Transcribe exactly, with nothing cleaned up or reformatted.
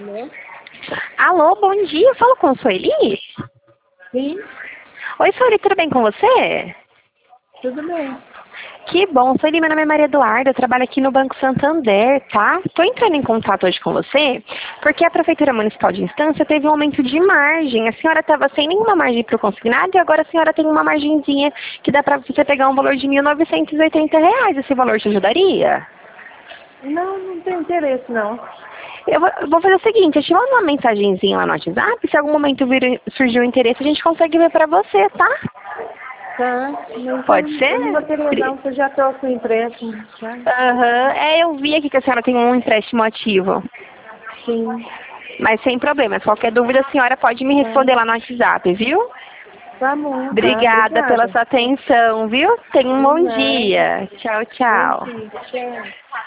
Alô? Alô, bom dia. Eu falo com a Sueli? Sim, Oi, Sueli, tudo bem com você? tudo bem. Que bom. Sueli, meu nome é Maria Eduarda. Eu trabalho aqui no Banco Santander, tá? Estou entrando em contato hoje com você porque a Prefeitura Municipal de Instância teve um aumento de margem. A senhora estava sem nenhuma margem para o consignado e agora a senhora tem uma margenzinha que dá para você pegar um valor de mil novecentos e oitenta reais. Esse valor te ajudaria? Não, não tem interesse, não. Eu vou, eu vou fazer o seguinte, eu te mando uma mensagenzinha lá no WhatsApp, se algum momento vir, surgir o interesse, a gente consegue ver pra você, tá? Tá, mas eu, Pode ser? eu não vou querer não, porque eu já estou com empréstimo, tá? Aham, é, eu vi aqui que a senhora tem um empréstimo ativo. Sim, Mas sem problemas, qualquer dúvida a senhora pode me tá. responder lá no WhatsApp, viu? Tá bom, tá, Obrigada pela obrigada. sua atenção, viu? Tenha um De bom nada. dia. Tchau, Bom tchau. dia, tchau.